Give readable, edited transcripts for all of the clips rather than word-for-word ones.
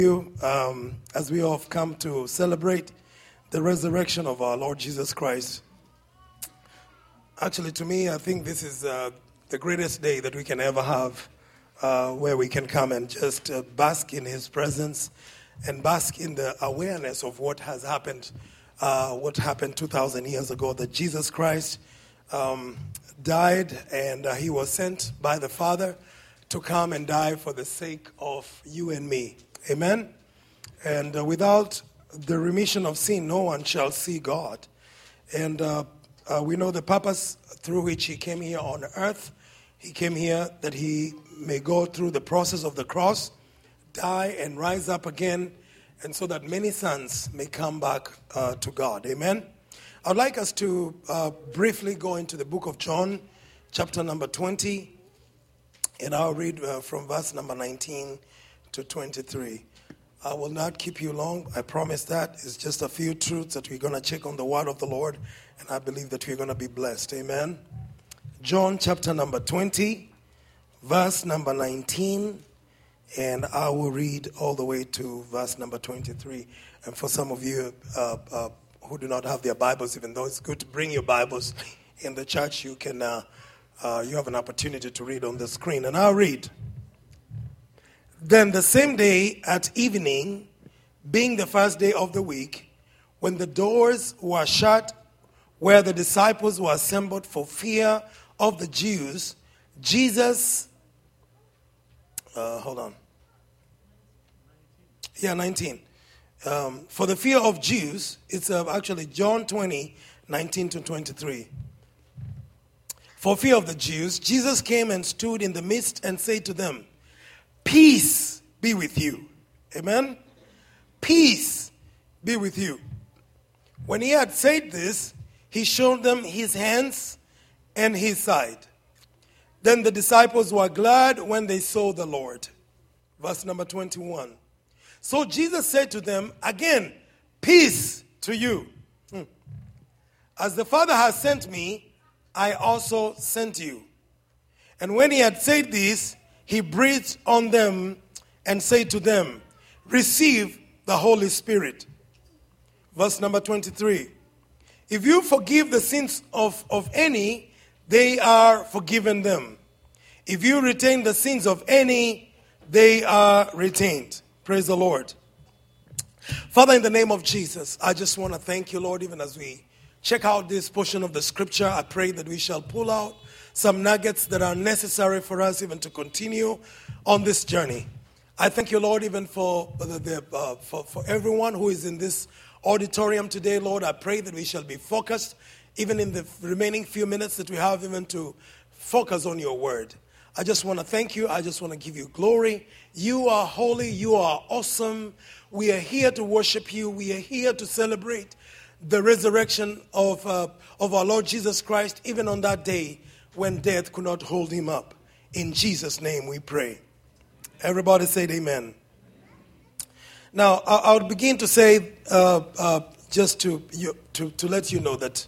you as we have come to celebrate the resurrection of our Lord Jesus Christ. Actually, to me, I think this is the greatest day that we can ever have, where we can come and just bask in His presence and bask in the awareness of what has happened, what happened 2,000 years ago, that Jesus Christ died and He was sent by the Father to come and die for the sake of you and me. Amen? And without the remission of sin, no one shall see God. And we know the purpose through which He came here on earth. He came here that He may go through the process of the cross, die and rise up again, and so that many sons may come back to God. Amen? I'd like us to briefly go into the book of John, chapter number 20, and I'll read from verse number 19 to 23. I will not keep you long. I promise that. It's just a few truths that we're going to check on the word of the Lord, and I believe that we're going to be blessed. Amen? John chapter number 20, verse number 19, and I will read all the way to verse number 23. And for some of you who do not have their Bibles, even though it's good to bring your Bibles in the church, you can you have an opportunity to read on the screen. And I'll read. Then the same day at evening, being the first day of the week, when the doors were shut where the disciples were assembled for fear of the Jews, Jesus, 19. For the fear of Jews, it's actually John 20, 19 to 23. For fear of the Jews, Jesus came and stood in the midst and said to them, "Peace be with you." Amen? Peace be with you. When He had said this, He showed them His hands and His side. Then the disciples were glad when they saw the Lord. Verse number 21. So Jesus said to them again, "Peace to you. As the Father has sent me, I also sent you." And when He had said this, He breathed on them and said to them, "Receive the Holy Spirit." Verse number 23. If you forgive the sins of any, they are forgiven them. If you retain the sins of any, they are retained. Praise the Lord. Father, in the name of Jesus, I just want to thank you, Lord, even as we check out this portion of the scripture. I pray that we shall pull out some nuggets that are necessary for us even to continue on this journey. I thank you, Lord, even for everyone who is in this auditorium today, Lord. I pray that we shall be focused, even in the remaining few minutes that we have, even to focus on your word. I just want to thank you. I just want to give you glory. You are holy. You are awesome. We are here to worship you. We are here to celebrate the resurrection of our Lord Jesus Christ, even on that day when death could not hold Him up. In Jesus' name we pray. Everybody say amen. Now, I'll begin to say, just to let you know that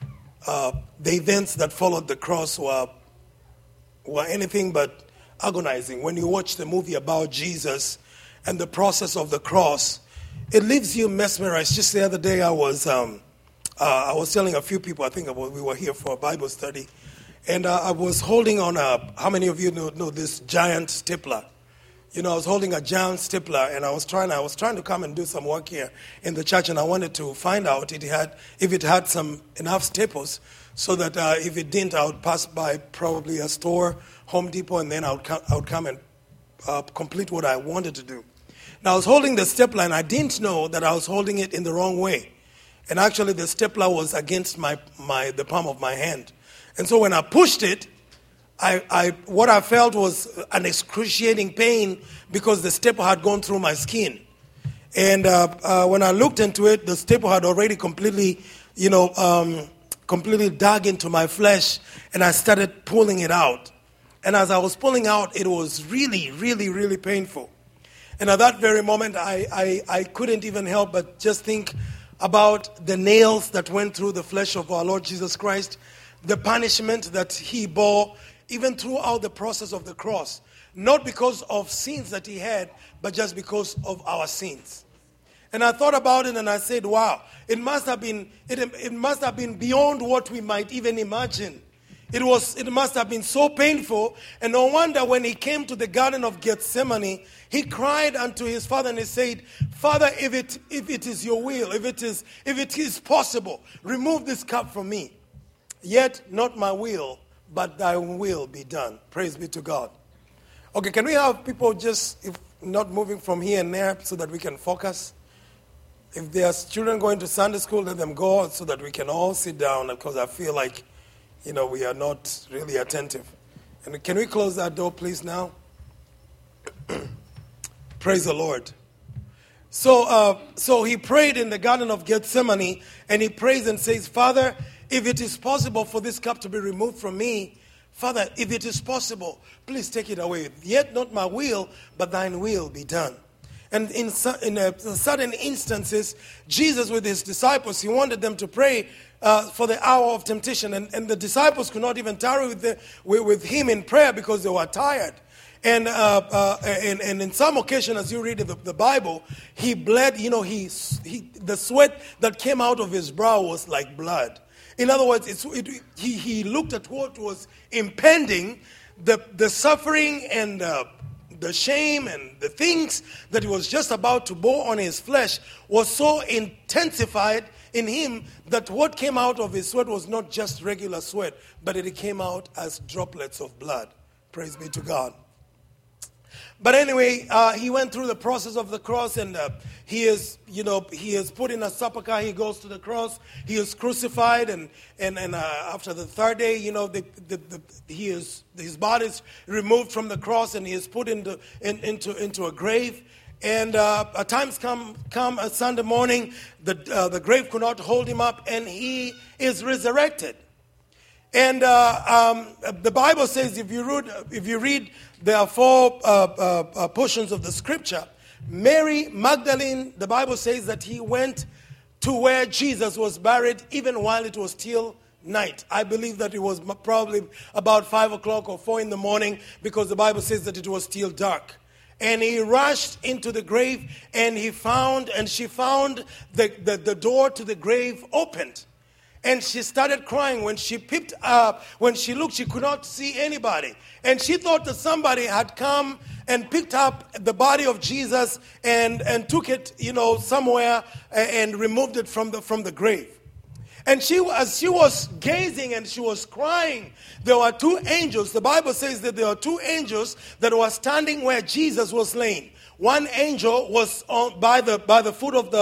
the events that followed the cross were anything but agonizing. When you watch the movie about Jesus and the process of the cross, it leaves you mesmerized. Just the other day, I was telling a few people, I think we were here for a Bible study, and I was holding on how many of you know this giant stapler? You know, I was holding a giant stapler, and I was trying to come and do some work here in the church, and I wanted to find out if it had enough staples, so that if it didn't, I would pass by probably a store, Home Depot, and then I would come and complete what I wanted to do. Now, I was holding the stapler, and I didn't know that I was holding it in the wrong way. And actually, the stapler was against the palm of my hand. And so when I pushed it, what I felt was an excruciating pain because the staple had gone through my skin. And when I looked into it, the staple had already completely dug into my flesh, and I started pulling it out. And as I was pulling out, it was really, really, really painful. And at that very moment, I couldn't even help but just think about the nails that went through the flesh of our Lord Jesus Christ, the punishment that He bore, even throughout the process of the cross. not because of sins that he had, but just because of our sins. And I thought about it and I said, wow, it must have been beyond what we might even imagine. It must have been so painful. And no wonder when he came to the Garden of Gethsemane, he cried unto his Father and he said, Father, if it is your will, if it is possible, remove this cup from me. Yet not my will, but thy will be done. Praise be to God. Okay, can we have people just, if not moving from here and there, so that we can focus? If there's children going to Sunday school, let them go so that we can all sit down, because I feel like, we are not really attentive. And can we close that door, please, now? Praise the Lord. So he prayed in the Garden of Gethsemane, and he prays and says, Father, if it is possible for this cup to be removed from me, Father, if it is possible, please take it away. Yet not my will, but thine will be done. And in certain instances, Jesus with his disciples, he wanted them to pray for the hour of temptation. And the disciples could not even tarry with him in prayer because they were tired. And in some occasion, as you read the Bible, he bled, the sweat that came out of his brow was like blood. In other words, he looked at what was impending, the suffering and the shame and the things that he was just about to bore on his flesh was so intensified in him that what came out of his sweat was not just regular sweat, but it came out as droplets of blood. Praise be to God. But anyway, he went through the process of the cross, and he is put in a sepulcher. He goes to the cross. He is crucified, and after the third day, his body is removed from the cross, and he is put into a grave. And at times come a Sunday morning, the grave could not hold him up, and he is resurrected. And the Bible says, if you read, there are four portions of the scripture. Mary Magdalene, the Bible says that he went to where Jesus was buried, even while it was still night. I believe that it was probably about 5 o'clock or 4 in the morning, because the Bible says that it was still dark. And he rushed into the grave, and she found the door to the grave opened. And she started crying. When she looked, she could not see anybody. And she thought that somebody had come and picked up the body of Jesus and took it, somewhere and removed it from the grave. And as she was gazing and she was crying, there were two angels. The Bible says that there were two angels that were standing where Jesus was laying. One angel was by the foot of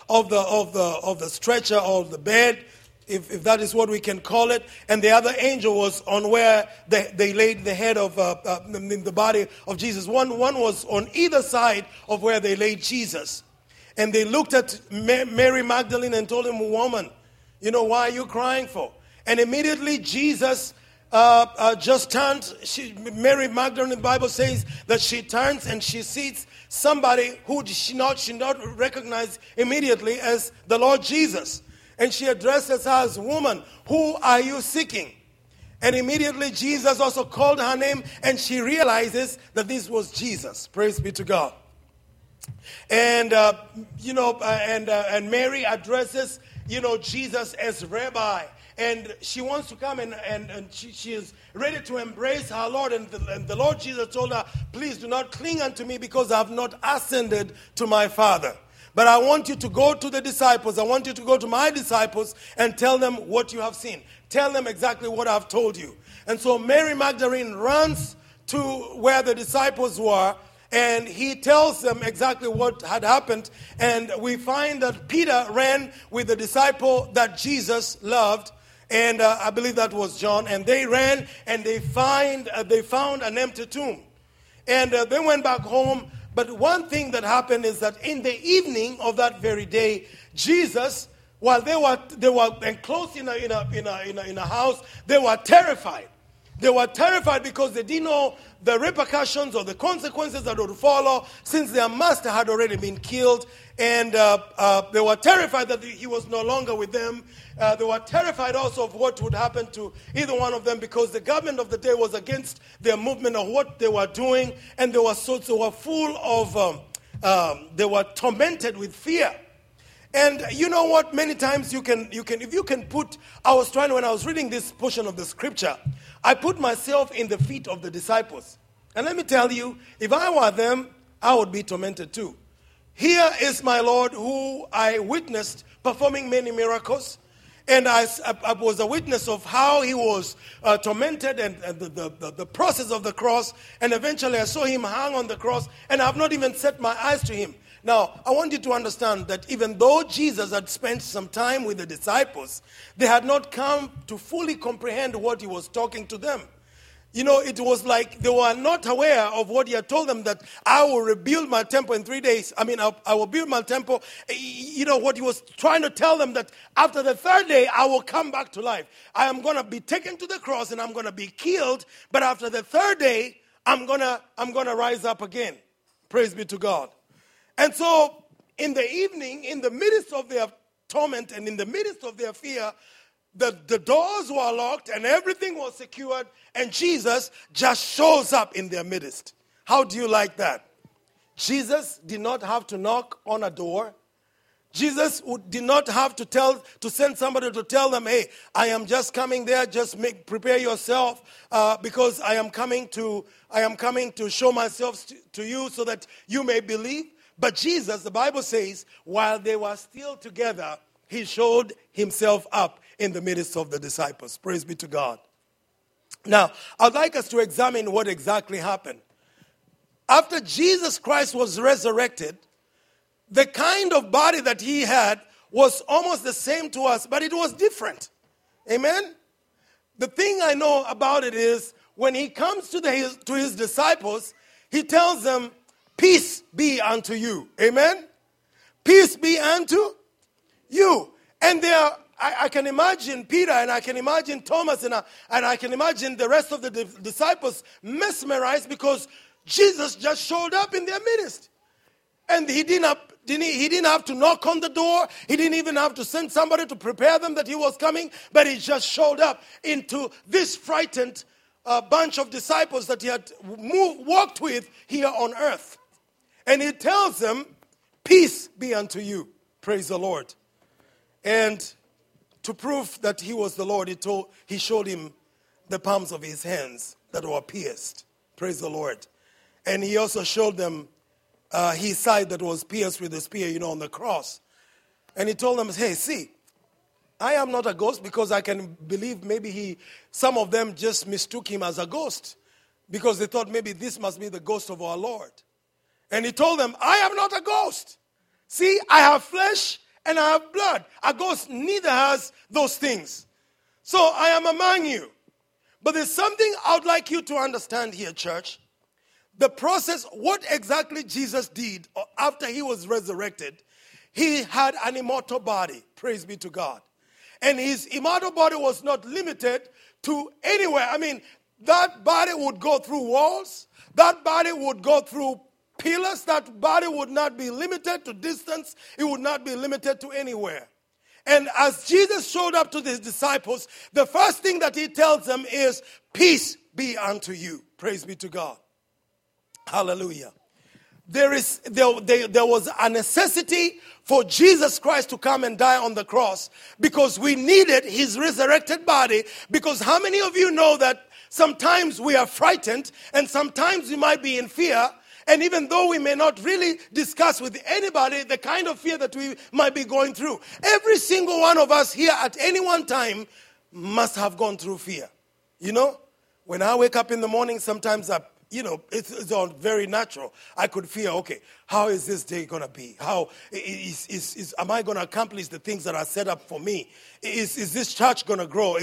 the stretcher or the bed, if that is what we can call it, and the other angel was on where they laid the head of the body of Jesus. One was on either side of where they laid Jesus. And they looked at Mary Magdalene and told him, woman, why are you crying for? And immediately Jesus just turned. Mary Magdalene, the Bible says that she turns and she sees somebody who she not recognize immediately as the Lord Jesus. And she addresses her as, woman, who are you seeking? And immediately Jesus also called her name, and she realizes that this was Jesus. Praise be to God. And, and Mary addresses, Jesus as Rabbi. And she wants to come and she is ready to embrace her Lord. And the Lord Jesus told her, please do not cling unto me, because I have not ascended to my Father. But I want you to go to the disciples. I want you to go to my disciples and tell them what you have seen. Tell them exactly what I've told you. And so Mary Magdalene runs to where the disciples were, and he tells them exactly what had happened. And we find that Peter ran with the disciple that Jesus loved, and I believe that was John. And they ran, and they found an empty tomb. And they went back home. But one thing that happened is that in the evening of that very day, Jesus, while they were enclosed in a house, they were terrified. They were terrified because they didn't know the repercussions or the consequences that would follow since their master had already been killed. And they were terrified that he was no longer with them. They were terrified also of what would happen to either one of them because the government of the day was against their movement of what they were doing. And they were full of, they were tormented with fear. And you know what? Many times if you can put, when I was reading this portion of the scripture, I put myself in the feet of the disciples. And let me tell you, if I were them, I would be tormented too. Here is my Lord who I witnessed performing many miracles. And I was a witness of how he was tormented and the process of the cross. And eventually I saw him hang on the cross and I have not even set my eyes to him. Now, I want you to understand that even though Jesus had spent some time with the disciples, they had not come to fully comprehend what he was talking to them. You know, it was like they were not aware of what he had told them, that I will rebuild my temple in 3 days. I will build my temple. You know, what he was trying to tell them, that after the third day, I will come back to life. I am going to be taken to the cross and I'm going to be killed. But after the third day, I'm going to rise up again. Praise be to God. And so, in the evening, in the midst of their torment and in the midst of their fear, the doors were locked and everything was secured, and Jesus just shows up in their midst. How do you like that? Jesus did not have to knock on a door. Jesus did not have to send somebody to tell them, hey, I am just coming there, just prepare yourself, because I am coming to show myself to you so that you may believe. But Jesus, the Bible says, while they were still together, he showed himself up in the midst of the disciples. Praise be to God. Now, I'd like us to examine what exactly happened. After Jesus Christ was resurrected, the kind of body that he had was almost the same to us, but it was different. Amen? The thing I know about it is, when he comes to his disciples, he tells them, peace be unto you. Amen? Peace be unto you. And I can imagine Peter and I can imagine Thomas and I can imagine the rest of the disciples mesmerized because Jesus just showed up in their midst. And he didn't have to knock on the door. He didn't even have to send somebody to prepare them that he was coming. But he just showed up into this frightened bunch of disciples that he had walked with here on earth. And he tells them, peace be unto you. Praise the Lord. And to prove that he was the Lord, he showed him the palms of his hands that were pierced. Praise the Lord. And he also showed them his side that was pierced with a spear, on the cross. And he told them, hey, see, I am not a ghost, because I can believe maybe some of them just mistook him as a ghost because they thought maybe this must be the ghost of our Lord. And he told them, I am not a ghost. See, I have flesh and I have blood. A ghost neither has those things. So I am among you. But there's something I would like you to understand here, church. The process, what exactly Jesus did after he was resurrected, he had an immortal body. Praise be to God. And his immortal body was not limited to anywhere. That body would go through walls. That body would go through pillars. That body would not be limited to distance. It would not be limited to anywhere. And as Jesus showed up to his disciples, the first thing that he tells them is, peace be unto you. Praise be to God. Hallelujah. There was a necessity for Jesus Christ to come and die on the cross because we needed his resurrected body. Because how many of you know that sometimes we are frightened and sometimes we might be in fear? And even though we may not really discuss with anybody the kind of fear that we might be going through, every single one of us here at any one time must have gone through fear. When I wake up in the morning, sometimes it's all very natural. I could fear, okay, how is this day going to be? How am I going to accomplish the things that are set up for me? Is this church going to grow?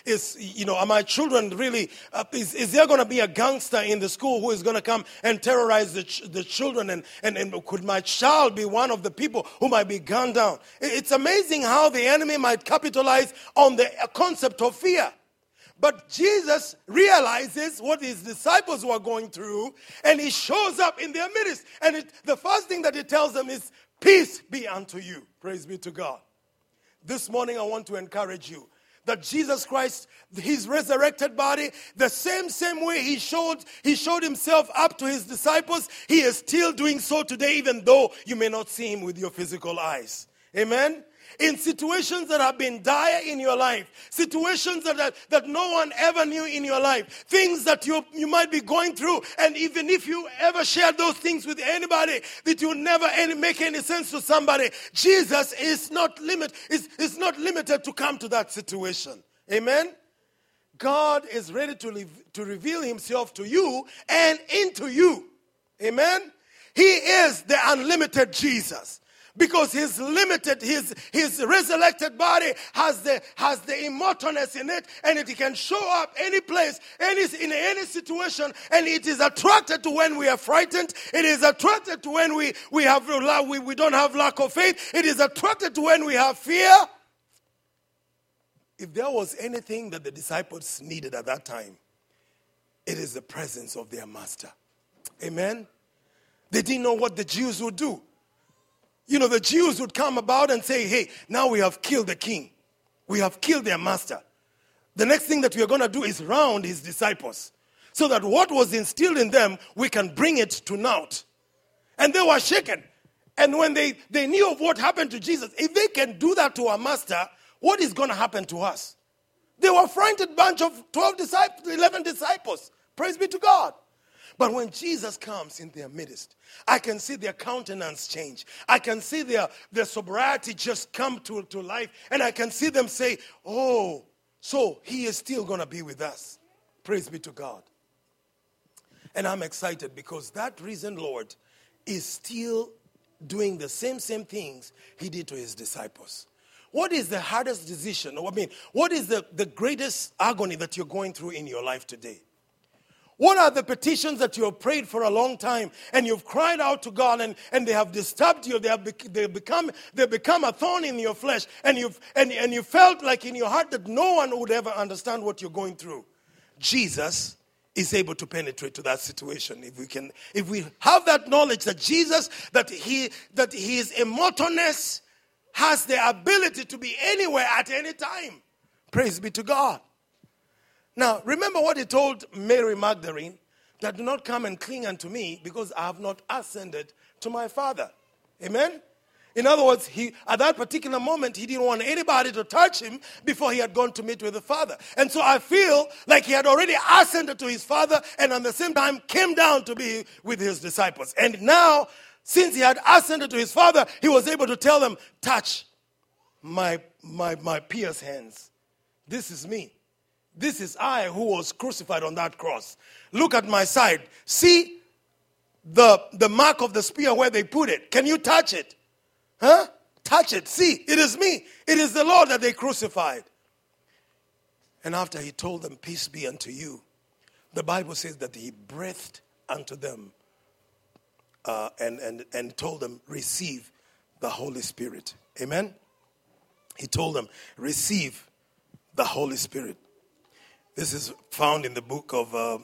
Are my children really, is there going to be a gangster in the school who is going to come and terrorize the children? And could my child be one of the people who might be gunned down? It's amazing how the enemy might capitalize on the concept of fear. But Jesus realizes what his disciples were going through, and he shows up in their midst. And the first thing that he tells them is, peace be unto you. Praise be to God. This morning I want to encourage you that Jesus Christ, his resurrected body, the same way he showed himself up to his disciples, he is still doing so today, even though you may not see him with your physical eyes. Amen? In situations that have been dire in your life, situations that no one ever knew in your life, things that you might be going through, and even if you ever shared those things with anybody, that you never make any sense to somebody, Jesus is not limited to come to that situation. Amen? God is ready to reveal himself to you and into you. Amen? He is the unlimited Jesus. Because his resurrected body has the immortalness in it, and it can show up any place, in any situation, and it is attracted to when we are frightened. It is attracted to when we don't have lack of faith. It is attracted to when we have fear. If there was anything that the disciples needed at that time, it is the presence of their master. Amen? They didn't know what the Jews would do. You know, the Jews would come about and say, hey, now we have killed the king. We have killed their master. The next thing that we are going to do is round his disciples, so that what was instilled in them, we can bring it to naught. And they were shaken. And when they knew of what happened to Jesus, if they can do that to our master, what is going to happen to us? They were a frightened bunch of 11 disciples. Praise be to God. But when Jesus comes in their midst, I can see their countenance change. I can see their sobriety just come to life. And I can see them say, oh, so he is still going to be with us. Praise be to God. And I'm excited because that risen Lord is still doing the same things he did to his disciples. What is the hardest decision? What is the greatest agony that you're going through in your life today? What are the petitions that you have prayed for a long time and you've cried out to God and they have disturbed you? They become a thorn in your flesh, and you felt like in your heart that no one would ever understand what you're going through. Jesus is able to penetrate to that situation. If we have that knowledge that Jesus, that his immortalness has the ability to be anywhere at any time. Praise be to God. Now, remember what he told Mary Magdalene, that do not come and cling unto me, because I have not ascended to my Father. Amen? In other words, at that particular moment, he didn't want anybody to touch him before he had gone to meet with the Father. And so I feel like he had already ascended to his Father, and at the same time came down to be with his disciples. And now, since he had ascended to his Father, he was able to tell them, touch my pierced hands. This is me. This is I who was crucified on that cross. Look at my side. See the mark of the spear where they put it. Can you touch it? Huh? Touch it. See, it is me. It is the Lord that they crucified. And after he told them, peace be unto you, the Bible says that he breathed unto them and told them, receive the Holy Spirit. Amen? He told them, receive the Holy Spirit. This is found in the book of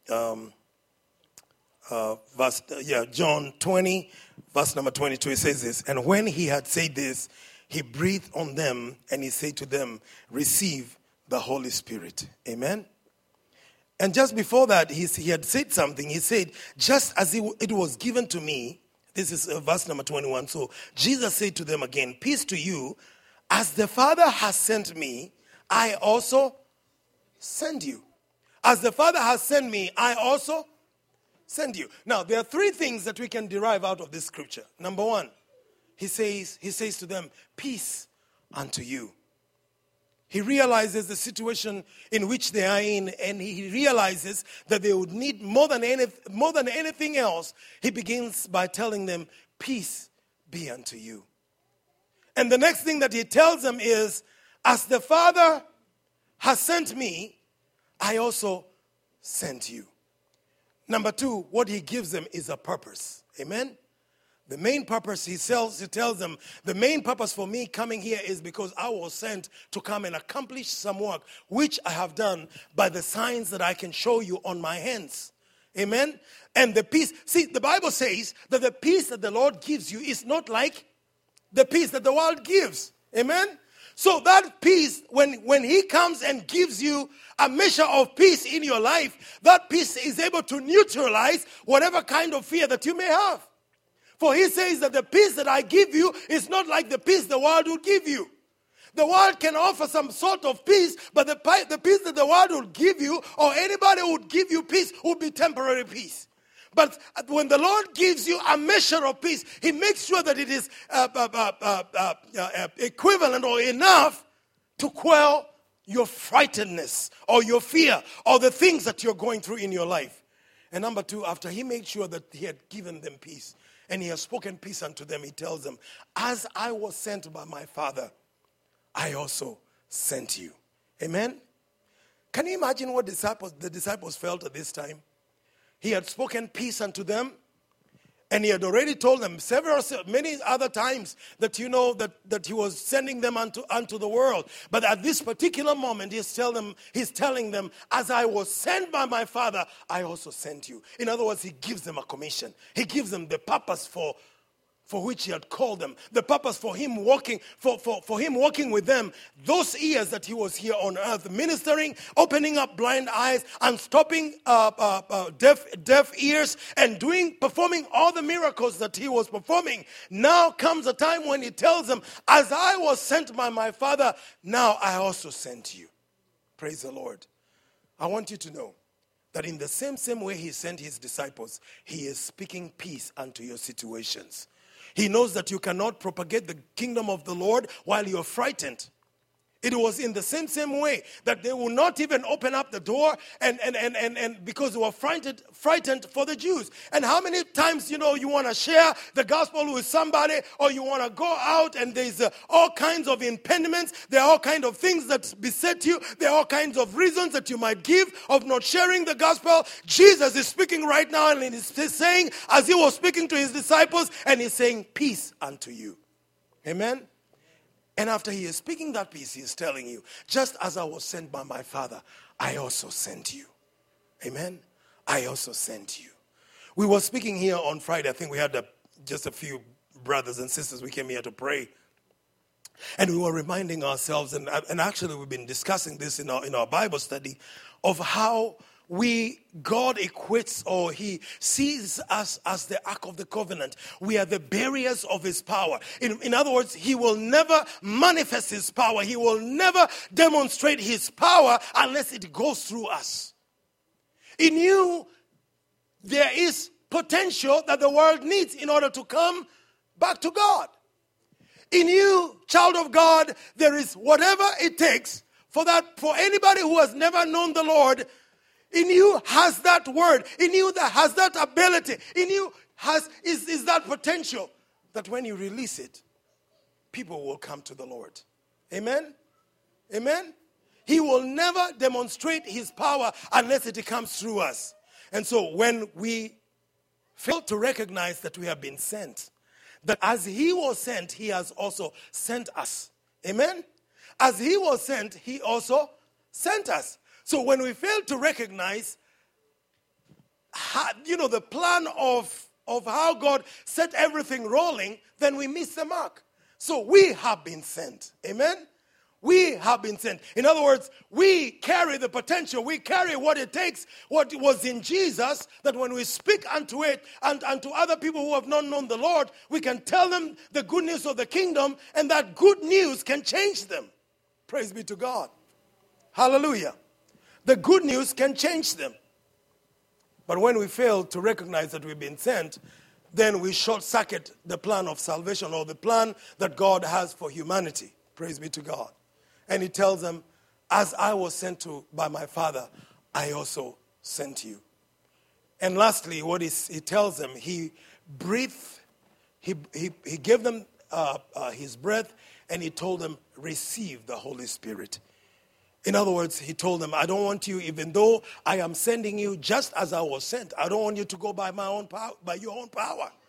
John 20, verse number 22. It says this, and when he had said this, he breathed on them and he said to them, receive the Holy Spirit. Amen? And just before that, he had said something. He said, just as it was given to me, this is verse number 21. So Jesus said to them again, peace to you, as the Father has sent me, I also send you. As the Father has sent me, I also send you. Now, there are three things that we can derive out of this scripture. Number one, he says to them, peace unto you. He realizes the situation in which they are in, and he realizes that they would need more than anything else. He begins by telling them, peace be unto you. And the next thing that he tells them is, as the Father has sent me, I also sent you. Number two, what he gives them is a purpose. Amen? The main purpose, he tells them, the main purpose for me coming here is because I was sent to come and accomplish some work, which I have done by the signs that I can show you on my hands. Amen? And the peace, see, the Bible says that the peace that the Lord gives you is not like the peace that the world gives. Amen? So that peace, when he comes and gives you a measure of peace in your life, that peace is able to neutralize whatever kind of fear that you may have. For he says that the peace that I give you is not like the peace the world will give you. The world can offer some sort of peace, but the peace that the world will give you, or anybody who would give you peace, would be temporary peace. But when the Lord gives you a measure of peace, he makes sure that it is equivalent or enough to quell your frightenedness or your fear or the things that you're going through in your life. And number two, after he made sure that he had given them peace and he has spoken peace unto them, he tells them, as I was sent by my Father, I also sent you. Amen? Can you imagine what the disciples felt at this time? He had spoken peace unto them, and he had already told them many other times that that he was sending them unto the world. But at this particular moment, he's telling them, as I was sent by my Father, I also sent you. In other words, he gives them a commission. He gives them the purpose for which he had called them, the purpose for him walking with them those years that he was here on earth, ministering, opening up blind eyes, unstopping deaf ears, and performing all the miracles that he was performing. Now comes a time when he tells them, as I was sent by my Father, now I also sent you. Praise the Lord. I want you to know that in the same way he sent his disciples, he is speaking peace unto your situations. He knows that you cannot propagate the kingdom of the Lord while you're frightened. It was in the same way that they will not even open up the door and because they were frightened for the Jews. And how many times, you want to share the gospel with somebody, or you want to go out and there's all kinds of impediments. There are all kinds of things that beset you. There are all kinds of reasons that you might give of not sharing the gospel. Jesus is speaking right now, and he's saying, as he was speaking to his disciples, and he's saying, peace unto you. Amen? And after he is speaking that peace, he is telling you, just as I was sent by my Father, I also sent you. Amen? I also sent you. We were speaking here on Friday. I think we had just a few brothers and sisters. We came here to pray. And we were reminding ourselves, and actually we've been discussing this in our Bible study, of how God equates, or he sees us as the Ark of the Covenant. We are the barriers of his power. In other words, he will never manifest his power. He will never demonstrate his power unless it goes through us. In you, there is potential that the world needs in order to come back to God. In you, child of God, there is whatever it takes for anybody who has never known the Lord. In you has that word. In you that has that ability. In you is that potential that when you release it, people will come to the Lord. Amen? Amen? He will never demonstrate his power unless it comes through us. And so when we fail to recognize that we have been sent, that as he was sent, he has also sent us. Amen? As he was sent, he also sent us. So when we fail to recognize, the plan of how God set everything rolling, then we miss the mark. So we have been sent. Amen? We have been sent. In other words, we carry the potential. We carry what it takes, what was in Jesus, that when we speak unto it and unto other people who have not known the Lord, we can tell them the good news of the kingdom, and that good news can change them. Praise be to God. Hallelujah. The good news can change them. But when we fail to recognize that we've been sent, then we short-circuit the plan of salvation, or the plan that God has for humanity. Praise be to God. And he tells them, as I was sent by my Father, I also sent you. And lastly, he tells them, he breathed, he gave them his breath, and he told them, receive the Holy Spirit. In other words, he told them, I don't want you, even though I am sending you just as I was sent, I don't want you to go by my own power, by your own power.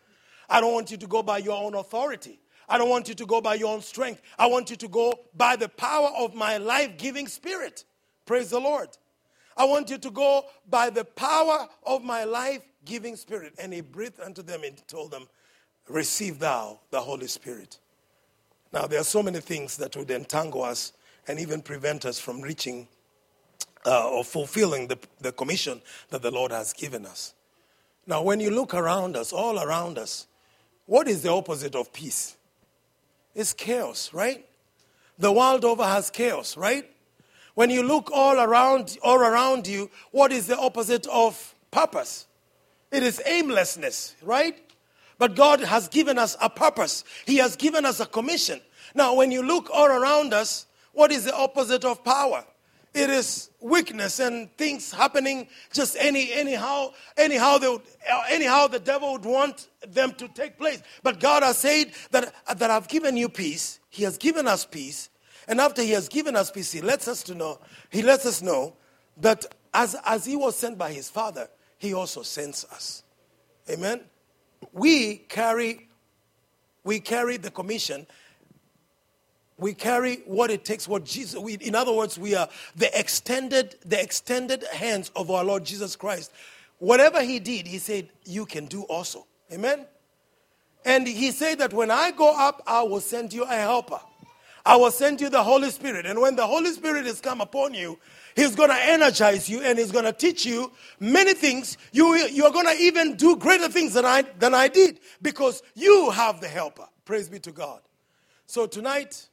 I don't want you to go by your own authority. I don't want you to go by your own strength. I want you to go by the power of my life-giving spirit. Praise the Lord. I want you to go by the power of my life-giving spirit. And he breathed unto them and told them, receive thou the Holy Spirit. Now, there are so many things that would entangle us and even prevent us from reaching or fulfilling the commission that the Lord has given us. Now, when you look around us, all around us, what is the opposite of peace? It's chaos, right? The world over has chaos, right? When you look all around you, what is the opposite of purpose? It is aimlessness, right? But God has given us a purpose. He has given us a commission. Now, when you look all around us, what is the opposite of power? It is weakness and things happening just anyhow the devil would want them to take place. But God has said that I've given you peace. He has given us peace. And after he has given us peace, he lets us know that as he was sent by his Father, he also sends us. Amen. We carry the commission. We carry what it takes, what Jesus, in other words, we are the extended hands of our Lord Jesus Christ. Whatever he did, he said, you can do also. Amen? And he said that when I go up, I will send you a helper. I will send you the Holy Spirit. And when the Holy Spirit has come upon you, he's going to energize you and he's going to teach you many things. You're going to even do greater things than I did because you have the helper. Praise be to God. So tonight,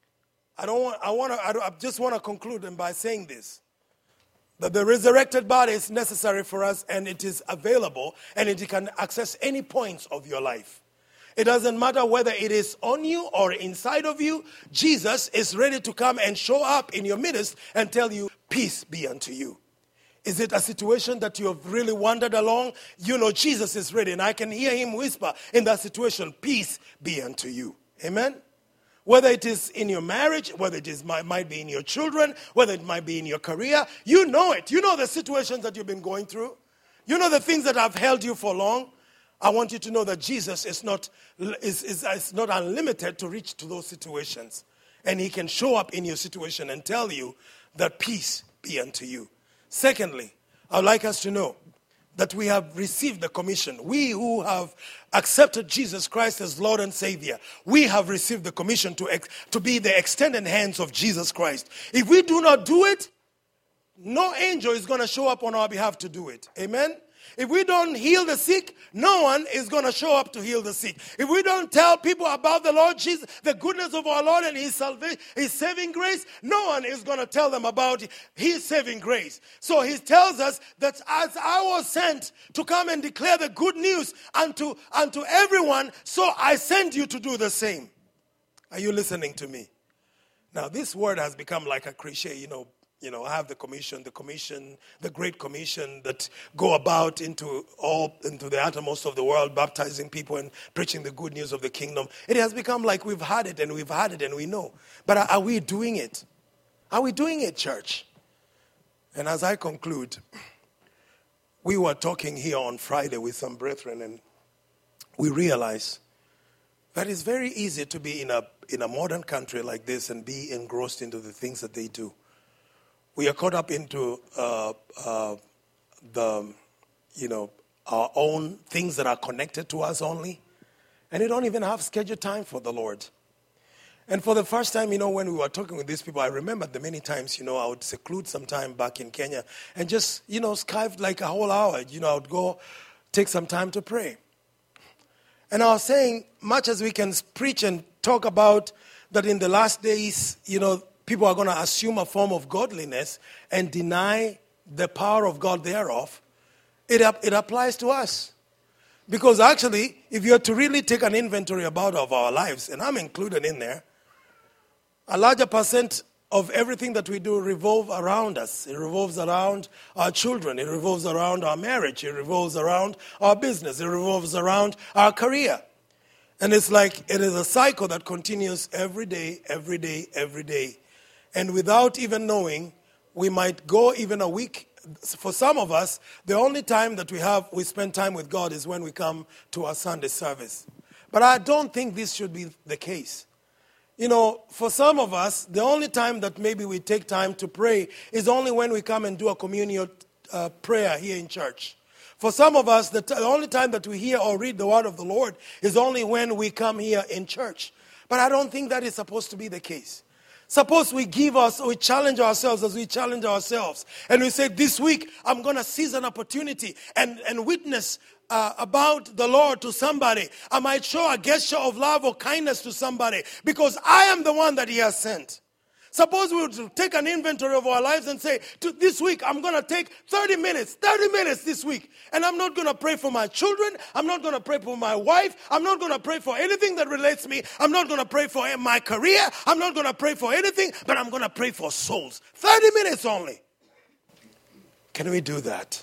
I just want to conclude by saying this, that the resurrected body is necessary for us and it is available and it can access any points of your life. It doesn't matter whether it is on you or inside of you. Jesus is ready to come and show up in your midst and tell you, peace be unto you. Is it a situation that you have really wandered along? You know Jesus is ready and I can hear him whisper in that situation, peace be unto you. Amen? Whether it is in your marriage, whether it might be in your children, whether it might be in your career, you know it. You know the situations that you've been going through. You know the things that have held you for long. I want you to know that Jesus is not unlimited to reach to those situations. And he can show up in your situation and tell you that peace be unto you. Secondly, I would like us to know that we have received the commission. We who have accepted Jesus Christ as Lord and Savior, we have received the commission to be the extended hands of Jesus Christ. If we do not do it, no angel is going to show up on our behalf to do it. Amen? If we don't heal the sick, no one is going to show up to heal the sick. If we don't tell people about the Lord Jesus, the goodness of our Lord and his salvation, his saving grace, no one is going to tell them about his saving grace. So he tells us that as I was sent to come and declare the good news unto everyone, so I send you to do the same. Are you listening to me? Now, this word has become like a cliche, I have the commission, the Great Commission that go about into the uttermost of the world, baptizing people and preaching the good news of the kingdom. It has become like we've had it and we know. But are we doing it? Are we doing it, church? And as I conclude, we were talking here on Friday with some brethren and we realized that it's very easy to be in a modern country like this and be engrossed into the things that they do. We are caught up into our own things that are connected to us only. And we don't even have scheduled time for the Lord. And for the first time, when we were talking with these people, I remember the many times, I would seclude some time back in Kenya and just, Skype like a whole hour. I would go take some time to pray. And I was saying, much as we can preach and talk about that in the last days, people are going to assume a form of godliness and deny the power of God thereof, it applies to us. Because actually, if you are to really take an inventory of our lives, and I'm included in there, a larger percent of everything that we do revolve around us. It revolves around our children. It revolves around our marriage. It revolves around our business. It revolves around our career. And it's like it is a cycle that continues every day, every day, every day. And without even knowing, we might go even a week for some of us, the only time that we spend time with God is when we come to our Sunday service. But I don't think this should be the case. You know, for some of us, the only time that maybe we take time to pray is only when we come and do a communion prayer here in church. For some of us, the only time that we hear or read the word of the Lord is only when we come here in church. But I don't think that is supposed to be the case. Suppose we challenge ourselves as we challenge ourselves. And we say, this week, I'm going to seize an opportunity and witness about the Lord to somebody. I might show a gesture of love or kindness to somebody because I am the one that He has sent. Suppose we would take an inventory of our lives and say, this week I'm going to take 30 minutes this week. And I'm not going to pray for my children. I'm not going to pray for my wife. I'm not going to pray for anything that relates to me. I'm not going to pray for my career. I'm not going to pray for anything, but I'm going to pray for souls. 30 minutes only. Can we do that?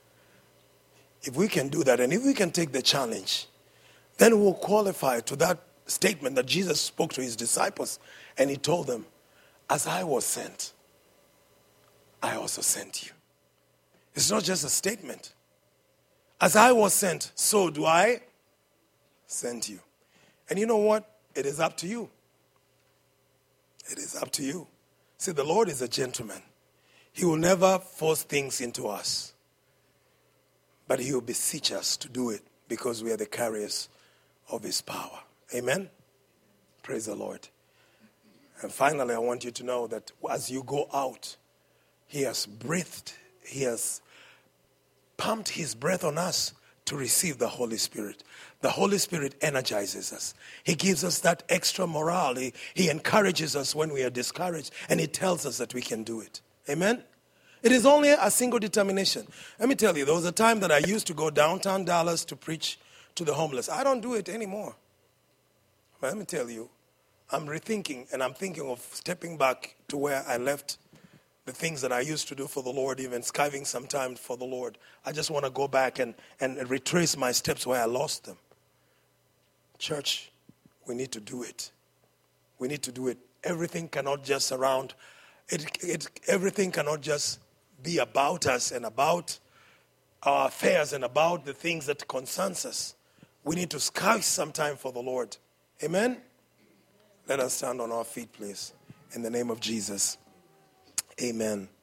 If we can do that, and if we can take the challenge, then we'll qualify to that statement that Jesus spoke to His disciples. And He told them, as I was sent, I also sent you. It's not just a statement. As I was sent, so do I send you. And you know what? It is up to you. It is up to you. See, the Lord is a gentleman. He will never force things into us. But He will beseech us to do it because we are the carriers of His power. Amen? Praise the Lord. And finally, I want you to know that as you go out, He has breathed, He has pumped His breath on us to receive the Holy Spirit. The Holy Spirit energizes us. He gives us that extra morale. He encourages us when we are discouraged, and He tells us that we can do it. Amen? It is only a single determination. Let me tell you, there was a time that I used to go downtown Dallas to preach to the homeless. I don't do it anymore. But let me tell you, I'm rethinking, and I'm thinking of stepping back to where I left the things that I used to do for the Lord, even skiving some time for the Lord. I just want to go back and retrace my steps where I lost them. Church, we need to do it. We need to do it. Everything cannot just surround. Everything cannot just be about us and about our affairs and about the things that concerns us. We need to skive some time for the Lord. Amen? Let us stand on our feet, please. In the name of Jesus. Amen.